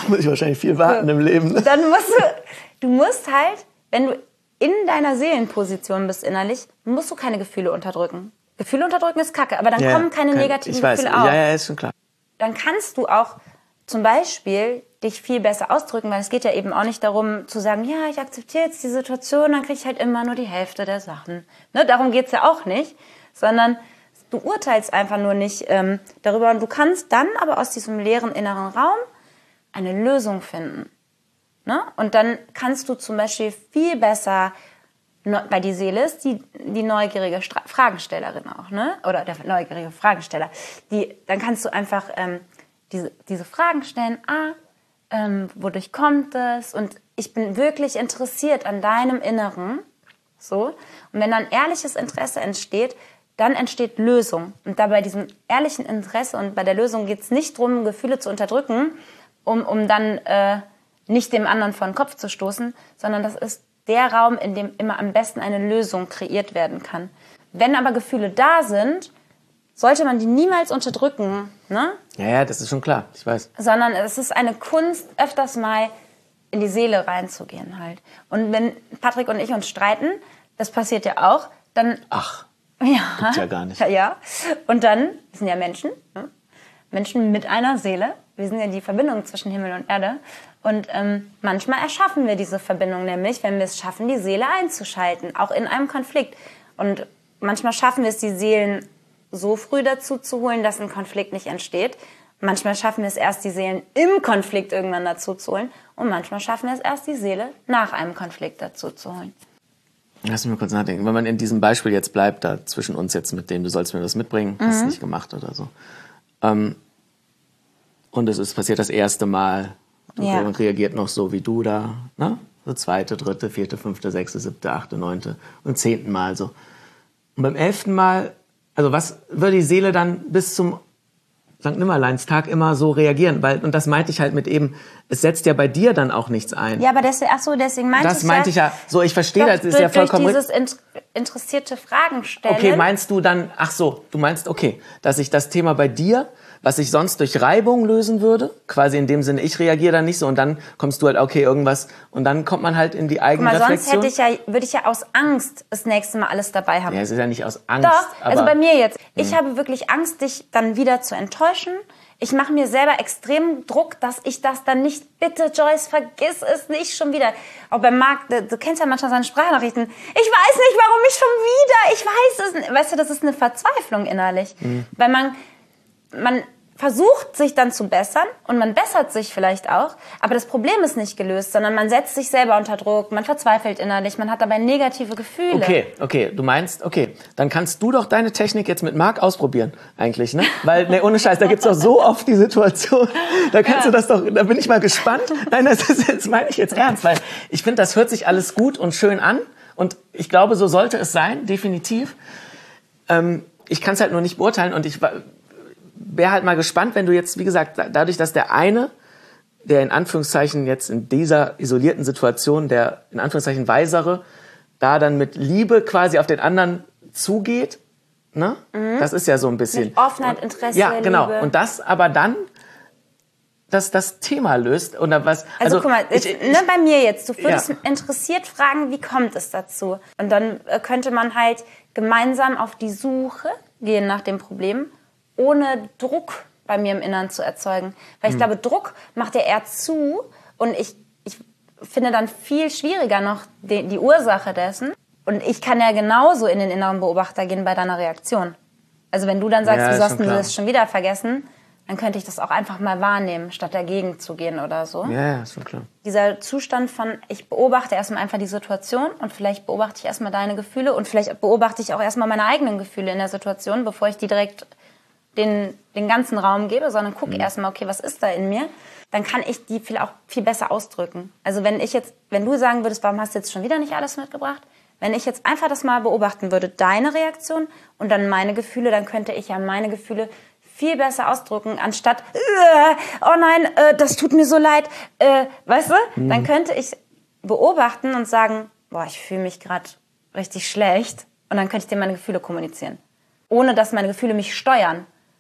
muss ich wahrscheinlich viel warten so. Im Leben. Ne? Dann musst du, du musst halt, wenn du in deiner Seelenposition bist innerlich, musst du keine Gefühle unterdrücken. Gefühle unterdrücken ist Kacke, aber dann ja, kommen keine kann, negativen ich weiß. Gefühle auf. Ja, ja, ist schon klar. Dann kannst du auch zum Beispiel dich viel besser ausdrücken, weil es geht ja eben auch nicht darum zu sagen, ja, ich akzeptiere jetzt die Situation, dann kriege ich halt immer nur die Hälfte der Sachen. Ne, darum geht's ja auch nicht, sondern du urteilst einfach nur nicht ähm, darüber und du kannst dann aber aus diesem leeren inneren Raum eine Lösung finden. Ne? Und dann kannst du zum Beispiel viel besser, weil die Seele ist die, die neugierige Stra- Fragenstellerin auch, ne? Oder der neugierige Fragensteller, die, dann kannst du einfach ähm, diese, diese Fragen stellen, ah, ähm, wodurch kommt es? Und ich bin wirklich interessiert an deinem Inneren. So. Und wenn dann ehrliches Interesse entsteht, dann entsteht Lösung. Und da bei diesem ehrlichen Interesse und bei der Lösung geht es nicht darum, Gefühle zu unterdrücken, um, um dann äh, nicht dem anderen vor den Kopf zu stoßen, sondern das ist der Raum, in dem immer am besten eine Lösung kreiert werden kann. Wenn aber Gefühle da sind, sollte man die niemals unterdrücken, ne? Ja, ja, das ist schon klar, ich weiß. Sondern es ist eine Kunst, öfters mal in die Seele reinzugehen halt. Und wenn Patrick und ich uns streiten, das passiert ja auch, dann... Ach, ja, gibt's ja gar nicht. Ja, und dann, wir sind ja Menschen, ne? Menschen mit einer Seele, wir sind ja die Verbindung zwischen Himmel und Erde. Und ähm, manchmal erschaffen wir diese Verbindung nämlich, wenn wir es schaffen, die Seele einzuschalten, auch in einem Konflikt. Und manchmal schaffen wir es, die Seelen so früh dazu zu holen, dass ein Konflikt nicht entsteht. Manchmal schaffen wir es erst, die Seelen im Konflikt irgendwann dazu zu holen. Und manchmal schaffen wir es erst, die Seele nach einem Konflikt dazu zu holen. Lass mich mal kurz nachdenken. Wenn man in diesem Beispiel jetzt bleibt, da zwischen uns jetzt mit dem, du sollst mir das mitbringen, hast du nicht gemacht oder so. Ähm, und es ist passiert das erste Mal. Und ja. reagiert noch so wie du da, ne? So zweite, dritte, vierte, fünfte, sechste, siebte, achte, neunte und zehnten Mal so. Und beim elften Mal, also was würde die Seele dann bis zum Sankt Nimmerleinstag immer so reagieren? Weil, und das meinte ich halt mit eben, es setzt ja bei dir dann auch nichts ein. Ja, aber deswegen, ach so, deswegen meinte ich Das meinte ich ja, so ich verstehe, das ist durch, ja vollkommen... Durch dieses interessierte Fragen stellen. Okay, meinst du dann, ach so, du meinst, okay, dass ich das Thema bei dir, was ich sonst durch Reibung lösen würde, quasi in dem Sinne, ich reagiere dann nicht so und dann kommst du halt, okay, irgendwas, und dann kommt man halt in die eigene Guck mal, Reflexion. Sonst hätte ich ja, würde ich ja aus Angst das nächste Mal alles dabei haben. Ja, es ist ja nicht aus Angst. Doch, aber also bei mir jetzt. Ich mh. habe wirklich Angst, dich dann wieder zu enttäuschen. Ich mache mir selber extrem Druck, dass ich das dann nicht, bitte Joyce, vergiss es nicht schon wieder. Auch beim Marc, du, du kennst ja manchmal seine Sprachnachrichten. Ich weiß nicht, warum ich schon wieder, ich weiß es nicht. Weißt du, das ist eine Verzweiflung innerlich. Mhm. Weil man, man versucht sich dann zu bessern und man bessert sich vielleicht auch, aber das Problem ist nicht gelöst, sondern man setzt sich selber unter Druck, man verzweifelt innerlich, man hat dabei negative Gefühle. Okay, okay, du meinst, okay, dann kannst du doch deine Technik jetzt mit Marc ausprobieren, eigentlich, ne? Weil, ne, ohne Scheiß, da gibt's doch so oft die Situation, da kannst ja. du das doch, da bin ich mal gespannt. Nein, das ist, das meine ich jetzt ernst, weil ich finde, das hört sich alles gut und schön an und ich glaube, so sollte es sein, definitiv. Ähm, ich kann es halt nur nicht beurteilen und ich wäre halt mal gespannt, wenn du jetzt, wie gesagt, dadurch, dass der eine, der in Anführungszeichen jetzt in dieser isolierten Situation, der in Anführungszeichen Weisere, da dann mit Liebe quasi auf den anderen zugeht, ne? Mhm. Das ist ja so ein bisschen... Mit Offenheit, Interesse, ja, genau. Liebe. Und das aber dann, dass das Thema löst oder was... Also, also guck mal, ich, ich, ich, ne, bei mir jetzt, du würdest ja. interessiert fragen, wie kommt es dazu? Und dann äh, könnte man halt gemeinsam auf die Suche gehen nach dem Problem, ohne Druck bei mir im Inneren zu erzeugen. Weil ich hm. glaube, Druck macht ja eher zu und ich, ich finde dann viel schwieriger noch die, die Ursache dessen. Und ich kann ja genauso in den inneren Beobachter gehen bei deiner Reaktion. Also wenn du dann sagst, ja, wieso hast du klar. das schon wieder vergessen, dann könnte ich das auch einfach mal wahrnehmen, statt dagegen zu gehen oder so. Ja, ja, ist schon klar. Dieser Zustand von, ich beobachte erstmal einfach die Situation und vielleicht beobachte ich erstmal deine Gefühle und vielleicht beobachte ich auch erstmal meine eigenen Gefühle in der Situation, bevor ich die direkt den, den ganzen Raum gebe, sondern gucke mhm. erstmal, okay, was ist da in mir? Dann kann ich die viel, auch viel besser ausdrücken. Also wenn ich jetzt, wenn du sagen würdest, warum hast du jetzt schon wieder nicht alles mitgebracht? Wenn ich jetzt einfach das mal beobachten würde, deine Reaktion und dann meine Gefühle, dann könnte ich ja meine Gefühle viel besser ausdrücken, anstatt, äh, oh nein, äh, das tut mir so leid, äh, weißt du? Mhm. Dann könnte ich beobachten und sagen, boah, ich fühle mich gerade richtig schlecht und dann könnte ich dir meine Gefühle kommunizieren. Ohne dass meine Gefühle mich steuern.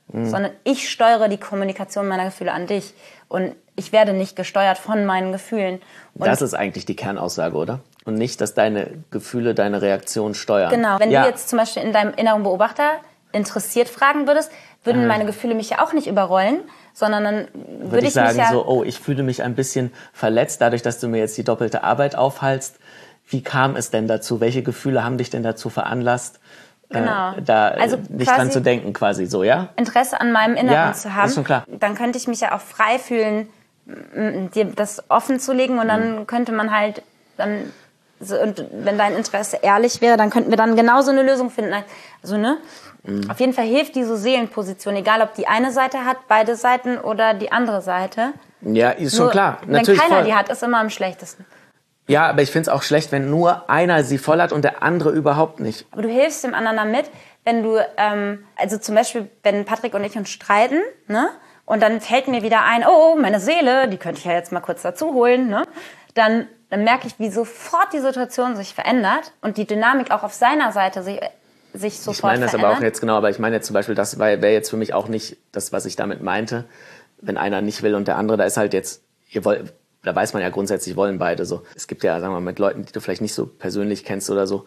mhm. sondern ich steuere die Kommunikation meiner Gefühle an dich. Und ich werde nicht gesteuert von meinen Gefühlen. Und das ist eigentlich die Kernaussage, oder? Und nicht, dass deine Gefühle deine Reaktion steuern. Genau. Wenn ja. du jetzt zum Beispiel in deinem inneren Beobachter interessiert fragen würdest, würden äh. meine Gefühle mich ja auch nicht überrollen, sondern dann würde, würde ich, ich sagen mich ja so, oh, ich fühle mich ein bisschen verletzt, dadurch, dass du mir jetzt die doppelte Arbeit aufhalst. Wie kam es denn dazu? Welche Gefühle haben dich denn dazu veranlasst, genau. äh, da also nicht dran zu denken quasi so, ja? Interesse an meinem Inneren ja, zu haben. Ist schon klar. Dann könnte ich mich ja auch frei fühlen, dir das offen zu legen und dann mhm. könnte man halt dann so, und wenn dein Interesse ehrlich wäre, dann könnten wir dann genauso eine Lösung finden. Also ne? Mhm. Auf jeden Fall hilft diese Seelenposition, egal ob die eine Seite hat, beide Seiten oder die andere Seite. Ja, ist schon nur, klar. Wenn Natürlich keiner voll. die hat, ist immer am schlechtesten. Ja, aber ich finde es auch schlecht, wenn nur einer sie voll hat und der andere überhaupt nicht. Aber du hilfst dem anderen damit, wenn du, ähm, also zum Beispiel, wenn Patrick und ich uns streiten, ne? Und dann fällt mir wieder ein, oh, meine Seele, die könnte ich ja jetzt mal kurz dazu holen, ne? Dann, dann merke ich, wie sofort die Situation sich verändert und die Dynamik auch auf seiner Seite sich, sich sofort verändert. Ich meine das aber auch jetzt genau, aber ich meine jetzt zum Beispiel, das wäre jetzt für mich auch nicht das, was ich damit meinte. Wenn einer nicht will und der andere, da ist halt jetzt, ihr wollt, da weiß man ja grundsätzlich, wollen beide so. Es gibt ja, sagen wir mal, mit Leuten, die du vielleicht nicht so persönlich kennst oder so,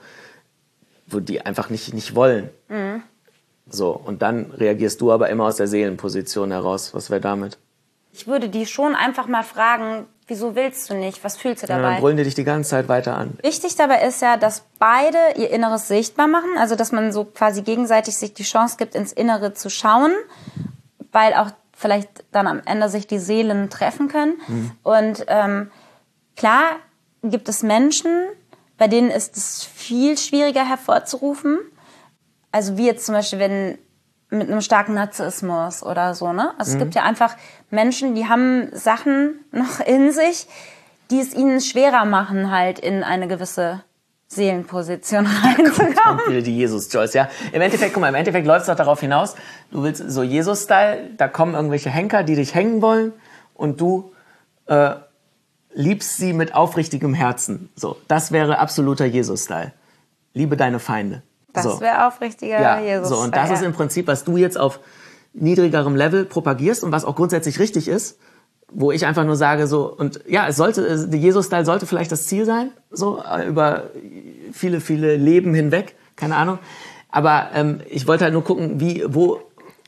wo die einfach nicht, nicht wollen. Mhm. So, und dann reagierst du aber immer aus der Seelenposition heraus. Was wäre damit? Ich würde die schon einfach mal fragen, wieso willst du nicht? Was fühlst du dabei? Ja, dann brüllen die dich die ganze Zeit weiter an. Wichtig dabei ist ja, dass beide ihr Inneres sichtbar machen. Also, dass man so quasi gegenseitig sich die Chance gibt, ins Innere zu schauen. Weil auch vielleicht dann am Ende sich die Seelen treffen können. Mhm. Und ähm, klar gibt es Menschen, bei denen ist es viel schwieriger hervorzurufen. Also wie jetzt zum Beispiel, wenn mit einem starken Narzissmus oder so, ne? Also mhm. es gibt ja einfach Menschen, die haben Sachen noch in sich, die es ihnen schwerer machen, halt in eine gewisse Seelenposition reinzukommen. Wieder die Jesus-Joyce, ja. Im Endeffekt, guck mal, im Endeffekt läuft es doch darauf hinaus, du willst so Jesus-Style, da kommen irgendwelche Henker, die dich hängen wollen und du äh, liebst sie mit aufrichtigem Herzen. So, das wäre absoluter Jesus-Style. Liebe deine Feinde. Das so. wäre aufrichtiger ja, Jesus. So, und das ja. ist im Prinzip, was du jetzt auf niedrigerem Level propagierst und was auch grundsätzlich richtig ist, wo ich einfach nur sage, so, und ja, es sollte, der Jesus-Style sollte vielleicht das Ziel sein, so, über viele, viele Leben hinweg, keine Ahnung. Aber ähm, ich wollte halt nur gucken, wie, wo,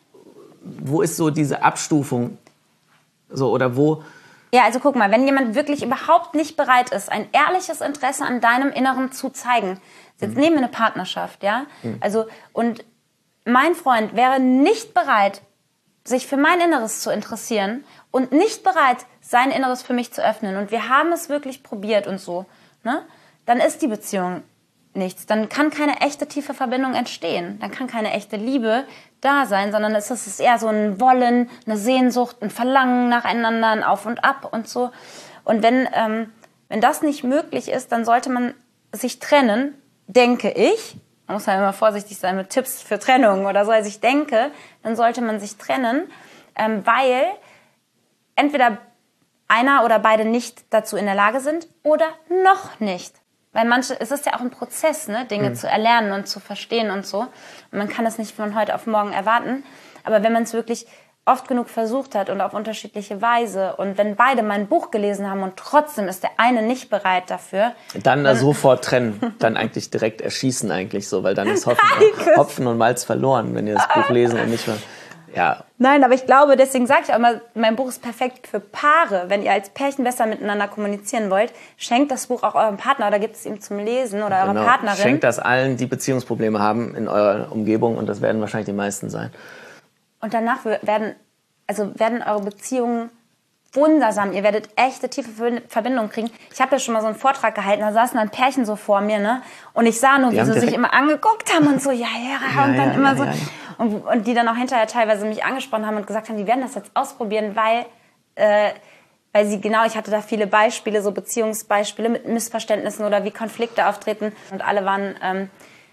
wo ist so diese Abstufung, so, oder wo. Ja, also guck mal, wenn jemand wirklich überhaupt nicht bereit ist, ein ehrliches Interesse an deinem Inneren zu zeigen, jetzt nehmen wir eine Partnerschaft, ja, mhm. also, und mein Freund wäre nicht bereit, sich für mein Inneres zu interessieren und nicht bereit, sein Inneres für mich zu öffnen und wir haben es wirklich probiert und so, ne, dann ist die Beziehung nichts. Dann kann keine echte tiefe Verbindung entstehen. Dann kann keine echte Liebe da sein, sondern es ist eher so ein Wollen, eine Sehnsucht, ein Verlangen nacheinander, ein Auf und Ab und so. Und wenn, ähm, wenn das nicht möglich ist, dann sollte man sich trennen, denke ich. Man muss ja immer vorsichtig sein mit Tipps für Trennung oder so. Also ich denke, dann sollte man sich trennen, ähm, weil entweder einer oder beide nicht dazu in der Lage sind oder noch nicht. Weil manche, es ist ja auch ein Prozess, ne, Dinge mhm. zu erlernen und zu verstehen und so. Und man kann es nicht von heute auf morgen erwarten. Aber wenn man es wirklich oft genug versucht hat und auf unterschiedliche Weise und wenn beide mein Buch gelesen haben und trotzdem ist der eine nicht bereit dafür. Dann, dann sofort trennen, dann eigentlich direkt erschießen eigentlich so, weil dann ist Hopfen, Hopfen und Malz verloren, wenn ihr das Buch lesen und nicht mehr. Ja. Nein, aber ich glaube, deswegen sage ich auch immer, mein Buch ist perfekt für Paare. Wenn ihr als Pärchen besser miteinander kommunizieren wollt, schenkt das Buch auch eurem Partner oder gebt es ihm zum Lesen oder genau. eurer Partnerin. Schenkt das allen, die Beziehungsprobleme haben in eurer Umgebung und das werden wahrscheinlich die meisten sein. Und danach werden, also werden eure Beziehungen wundersam. Ihr werdet echte, tiefe Verbindungen kriegen. Ich habe ja schon mal so einen Vortrag gehalten, da saßen dann Pärchen so vor mir, ne? Und ich sah nur, die wie sie sich immer angeguckt haben und so, ja, ja, ja und dann ja, immer ja, so. Ja, ja. Und, und die dann auch hinterher teilweise mich angesprochen haben und gesagt haben, die werden das jetzt ausprobieren, weil, äh, weil sie genau, ich hatte da viele Beispiele, so Beziehungsbeispiele mit Missverständnissen oder wie Konflikte auftreten. Und alle waren, ähm,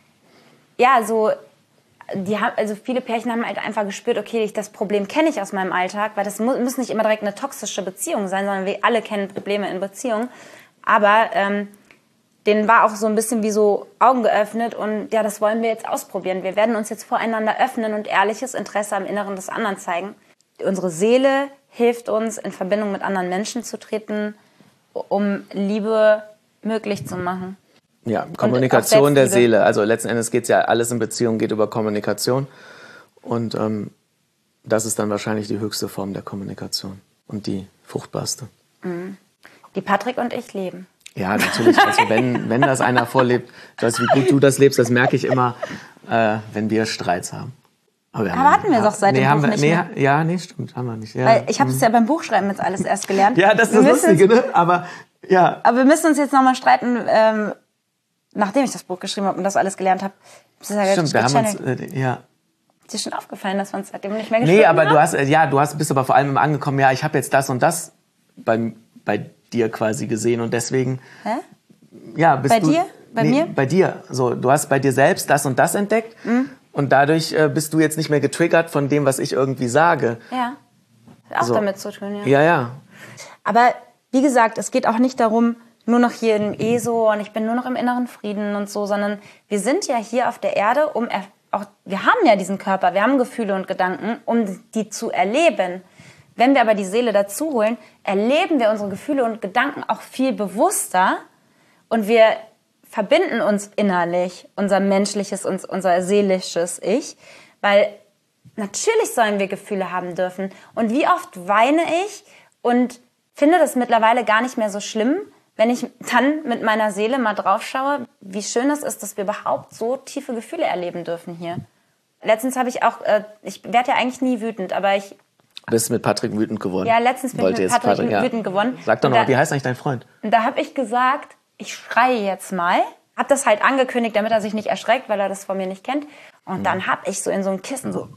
ja, so, die haben, also viele Pärchen haben halt einfach gespürt, okay, ich, das Problem kenne ich aus meinem Alltag, weil das muss, muss nicht immer direkt eine toxische Beziehung sein, sondern wir alle kennen Probleme in Beziehungen. Aber ähm, denen war auch so ein bisschen wie so Augen geöffnet und ja, das wollen wir jetzt ausprobieren. Wir werden uns jetzt voreinander öffnen und ehrliches Interesse am Inneren des anderen zeigen. Unsere Seele hilft uns, in Verbindung mit anderen Menschen zu treten, um Liebe möglich zu machen. Ja, Kommunikation der Seele. Also letzten Endes geht es ja, alles in Beziehungen geht über Kommunikation. Und ähm, das ist dann wahrscheinlich die höchste Form der Kommunikation und die fruchtbarste. Mhm. Die Patrick und ich leben. Ja, natürlich. Also wenn, wenn das einer vorlebt, Joyce, wie gut du das lebst, das merke ich immer, äh, wenn wir Streits haben. Aber, wir haben, Aber hatten wir doch seit nee, dem Buch wir, nicht nee, mehr. Ja, nee, stimmt, haben wir nicht. Ja. Weil ich habe es ja beim Buchschreiben jetzt alles erst gelernt. Ja, das ist das Lustige, ne? Aber ja. Aber wir müssen uns jetzt nochmal streiten, ähm, nachdem ich das Buch geschrieben habe und das alles gelernt habe. Ja stimmt, wir haben uns, äh, ja. Ist dir schon aufgefallen, dass wir uns seitdem nicht mehr geschrieben haben? Nee, aber haben? du hast, ja, du hast, bist aber vor allem immer angekommen, ja, ich habe jetzt das und das bei, bei dir quasi gesehen und deswegen... Hä? Ja, bist bei du, dir? Bei nee, mir? Bei dir. So, du hast bei dir selbst das und das entdeckt mhm. und dadurch äh, bist du jetzt nicht mehr getriggert von dem, was ich irgendwie sage. Ja, hat auch so. damit zu tun, ja. Ja, ja. Aber wie gesagt, es geht auch nicht darum, nur noch hier im E S O und ich bin nur noch im inneren Frieden und so, sondern wir sind ja hier auf der Erde, um er, auch, wir haben ja diesen Körper, wir haben Gefühle und Gedanken, um die zu erleben. Wenn wir aber die Seele dazu holen, erleben wir unsere Gefühle und Gedanken auch viel bewusster. Und wir verbinden uns innerlich, unser menschliches und unser seelisches Ich, weil natürlich sollen wir Gefühle haben dürfen. Und wie oft weine ich und finde das mittlerweile gar nicht mehr so schlimm, wenn ich dann mit meiner Seele mal drauf schaue, wie schön es ist, dass wir überhaupt so tiefe Gefühle erleben dürfen hier. Letztens habe ich auch, äh, ich werde ja eigentlich nie wütend, aber ich... Bist mit Patrick wütend geworden? Ja, letztens bin ich mit Patrick, Patrick ja. wütend geworden. Sag doch noch, da, wie heißt eigentlich dein Freund? Und da habe ich gesagt... Ich schreie jetzt mal. Hab das halt angekündigt, damit er sich nicht erschreckt, weil er das von mir nicht kennt. Und mhm. dann hab ich so in so ein Kissen so...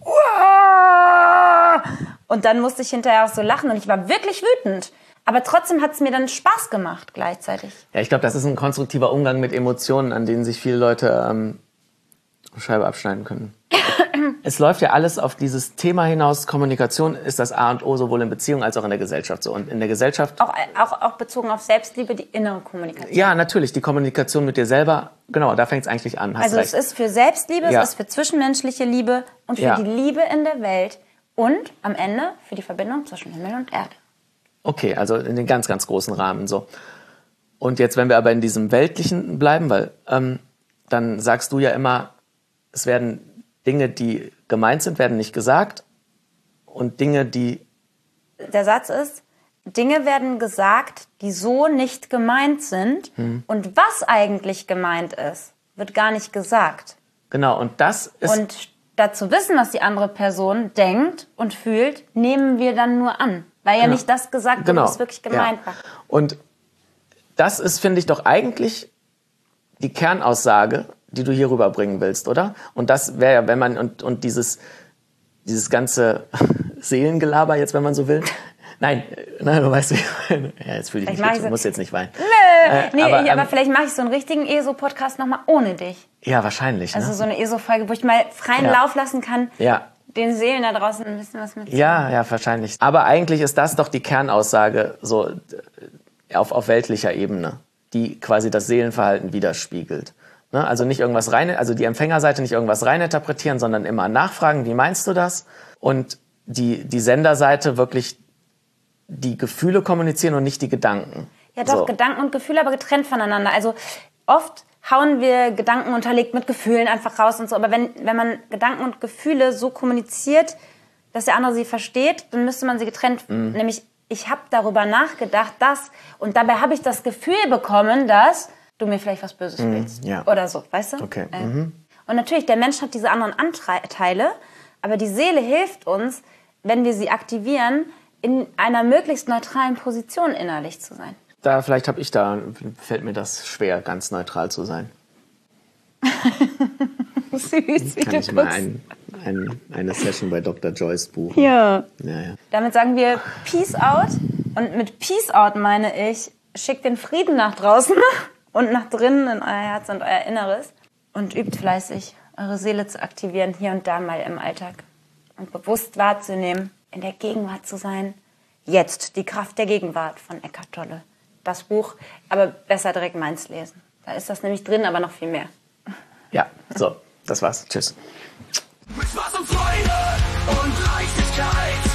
Uah! Und dann musste ich hinterher auch so lachen und ich war wirklich wütend. Aber trotzdem hat es mir dann Spaß gemacht gleichzeitig. Ja, ich glaube, das ist ein konstruktiver Umgang mit Emotionen, an denen sich viele Leute ähm, Scheibe abschneiden können. Es läuft ja alles auf dieses Thema hinaus. Kommunikation ist das A und O, sowohl in Beziehungen als auch in der Gesellschaft. So. Und in der Gesellschaft... Auch, auch, auch bezogen auf Selbstliebe, die innere Kommunikation. Ja, natürlich. Die Kommunikation mit dir selber, genau, da fängt es eigentlich an. Hast also recht. Es ist für Selbstliebe, ja. es ist für zwischenmenschliche Liebe und für ja. die Liebe in der Welt. Und am Ende für die Verbindung zwischen Himmel und Erde. Okay, also in den ganz, ganz großen Rahmen. So. Und jetzt, wenn wir aber in diesem Weltlichen bleiben, weil ähm, dann sagst du ja immer, es werden Dinge, die gemeint sind, werden nicht gesagt und Dinge, die... Der Satz ist, Dinge werden gesagt, die so nicht gemeint sind hm. und was eigentlich gemeint ist, wird gar nicht gesagt. Genau, und das ist... Und dazu wissen, was die andere Person denkt und fühlt, nehmen wir dann nur an, weil ja genau. nicht das gesagt wird, genau. was wirklich gemeint ja. war. Und das ist, finde ich, doch eigentlich die Kernaussage, die du hier rüberbringen willst, oder? Und das wäre ja, wenn man, und, und dieses, dieses ganze Seelengelaber jetzt, wenn man so will. Nein, nein, du weißt, ja, jetzt fühle ich mich, ich so, muss jetzt nicht weinen. Nö, äh, nee, aber, aber ähm, vielleicht mache ich so einen richtigen E S O-Podcast nochmal ohne dich. Ja, wahrscheinlich. Also ne? so eine E S O-Folge, wo ich mal freien ja. Lauf lassen kann, ja. den Seelen da draußen ein bisschen was mit. Ja, ja, wahrscheinlich. Aber eigentlich ist das doch die Kernaussage so auf, auf weltlicher Ebene, die quasi das Seelenverhalten widerspiegelt. Ne? Also nicht irgendwas rein, also die Empfängerseite nicht irgendwas reininterpretieren, sondern immer nachfragen, wie meinst du das? Und die, die Senderseite wirklich die Gefühle kommunizieren und nicht die Gedanken. Ja doch, so. Gedanken und Gefühle, aber getrennt voneinander. Also oft hauen wir Gedanken unterlegt mit Gefühlen einfach raus und so. Aber wenn, wenn man Gedanken und Gefühle so kommuniziert, dass der andere sie versteht, dann müsste man sie getrennt, mhm. nämlich ich habe darüber nachgedacht, dass, und dabei habe ich das Gefühl bekommen, dass du mir vielleicht was Böses mhm, willst. Ja. Oder so, weißt du? Okay. Äh. Mhm. Und natürlich, der Mensch hat diese anderen Anteile, aber die Seele hilft uns, wenn wir sie aktivieren, in einer möglichst neutralen Position innerlich zu sein. Da, vielleicht habe ich da, fällt mir das schwer, ganz neutral zu sein. Süß, wie Kann ich mal ein, ein, eine Session bei Doktor Joyce buchen. Ja. Ja, ja. Damit sagen wir Peace out. Und mit Peace out meine ich, schickt den Frieden nach draußen und nach drinnen in euer Herz und euer Inneres. Und übt fleißig, eure Seele zu aktivieren, hier und da mal im Alltag. Und bewusst wahrzunehmen, in der Gegenwart zu sein. Jetzt, die Kraft der Gegenwart von Eckhart Tolle. Das Buch, aber besser direkt meins lesen. Da ist das nämlich drin, aber noch viel mehr. Ja, so, das war's. Tschüss. Mit Spaß und Freude und Leichtigkeit.